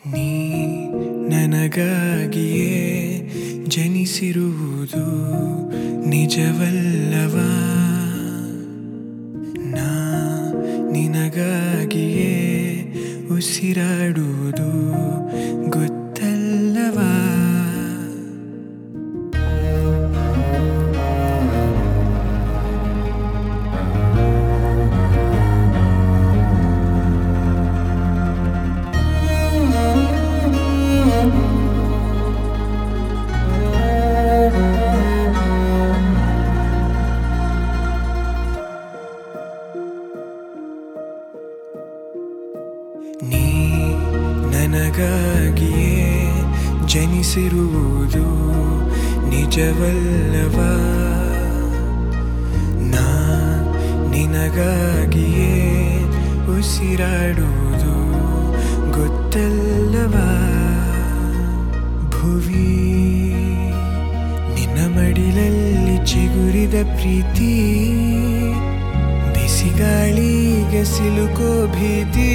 ನೀ ನನಗಾಗಿಯೇ ಜನಿಸಿರುವುದು ನಿಜವಲ್ಲವಾ? ನಾ ನಿನಗಾಗಿಯೇ ಉಸಿರಾಡುವುದು ಗೊತ್ತಲ್ಲವಾ? ನೀ ನನಗಾಗಿಯೇ ಜನಿಸಿರುವುದು ನಿಜವಲ್ಲವಾ? ನಾ ನಿನಗಾಗಿಯೇ ಉಸಿರಾಡುವುದು ಗೊತ್ತಲ್ಲವಾ? ಭುವಿ ನಿನ್ನ ಮಡಿಲಲ್ಲಿ ಚಿಗುರಿದ ಪ್ರೀತಿ, ಬಿಸಿಗಾಳಿಗೆ ಸಿಲುಕೋ ಭೀತಿ,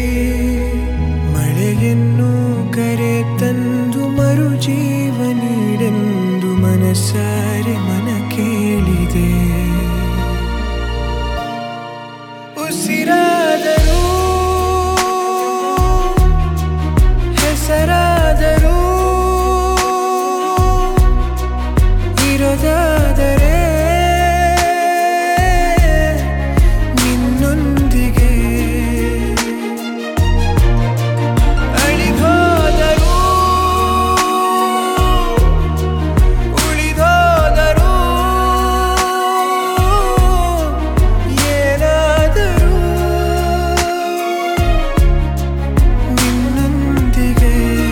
ಮಳೆಯನ್ನು ಕರೆ ತಂದು ಮರು ಜೀವ ನೀಡೆಂದು ಮನಸಾರೆ ಮನ ಕೇಳಿದೆ. ಉಸಿರಾದರೂ ಹೆಸರಾದರೂ ಇರೋದಾದರೆ ನಿನ್ನೊಂದಿಗೆ, ಅಳಿದೋದರೂ ಉಳಿದೋದರೂ ಏನಾದರೂ ನಿನ್ನೊಂದಿಗೆ.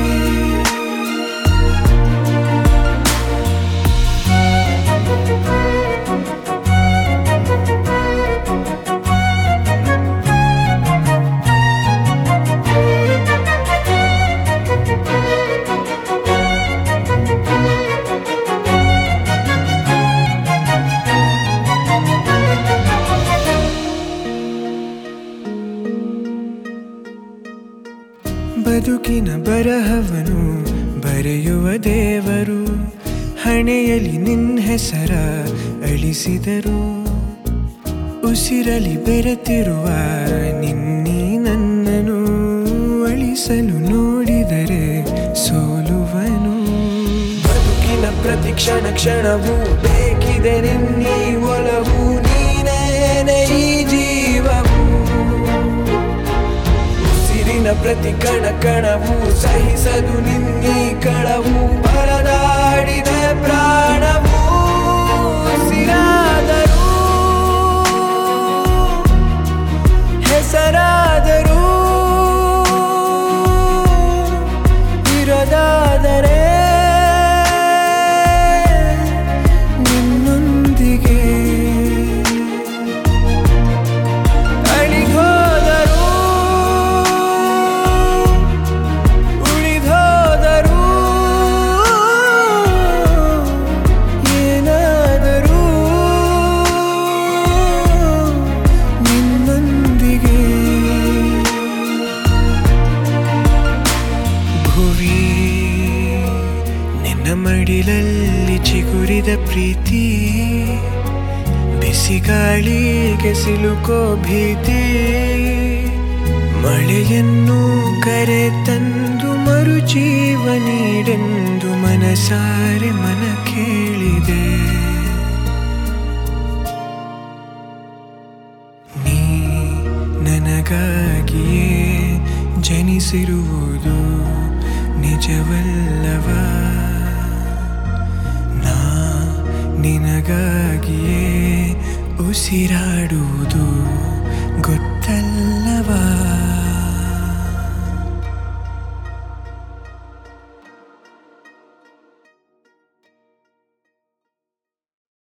ಬದುಕಿನ ಬರಹವನು ಬರೆಯುವ ದೇವರು, ಹಣೆಯಲ್ಲಿ ನಿನ್ನ ಹೆಸರ ಅಳಿಸಿದರು. ಉಸಿರಲಿ ಬೆರೆತಿರುವ ನಿನ್ನೀ ನನ್ನನು ಅಳಿಸಲು ನೋಡಿದರೆ ಸೋಲುವನು. ಬದುಕಿನ ಪ್ರತಿ ಕ್ಷಣ ಕ್ಷಣವೂ ಬೇಕಿದೆ ನಿನ್ನೀ ಒಲವು, ನೀನೇನೆ ಈ ಜೀವವು. ಪ್ರತಿ ಕಣ ಕಣವು ಸಹಿಸದು ನಿನ್ನೀ ಕಳವು, ಪರದಾಡಿದ ಪ್ರಾಣವು. ಉಸಿರಾದರೂ ಹೆಸರಾದರೂ ಇರೋದಾದರೆ ನಿನ್ನೊಂದಿಗೆ, ಅಳಿದೋದರೂ ಮಡಿಲಲ್ಲಿ ಚಿಗುರಿದ ಪ್ರೀತಿ, ಬಿಸಿಗಾಳಿಗೆ ಸಿಲುಕೋ ಭೀತಿ, ಮಳೆಯನ್ನು ಕರೆ ತಂದು ಮರು ಜೀವ ನೀಡೆಂದು ಮನಸಾರೆ ಮನ ಕೇಳಿದೆ. ನೀ ನನಗಾಗಿಯೇ ಜನಿಸಿರುವುದು ನಿಜವಲ್ಲವಾ? ನಿನಗಾಗಿಯೇ ಉಸಿರಾಡುವುದು ಗೊತ್ತಲ್ಲ.